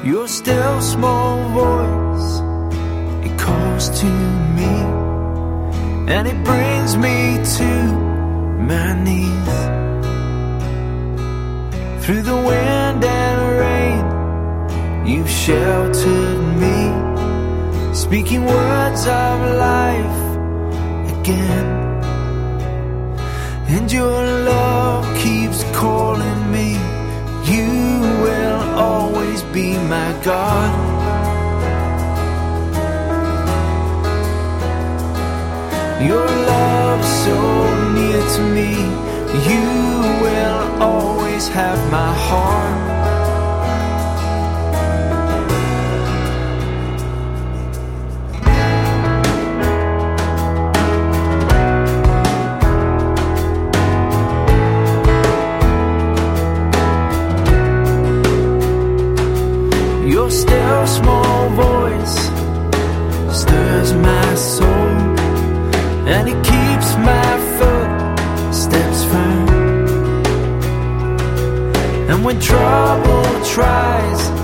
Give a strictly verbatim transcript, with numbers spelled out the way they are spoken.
Your still small voice, it calls to me, and it brings me to my knees. Through the wind and rain, you've sheltered me, speaking words of life again. And your love keeps calling me. You will always be my God. Your love so near to me. You will always have my heart. Your still small voice stirs my soul, and it keeps my footsteps firm. And when trouble tries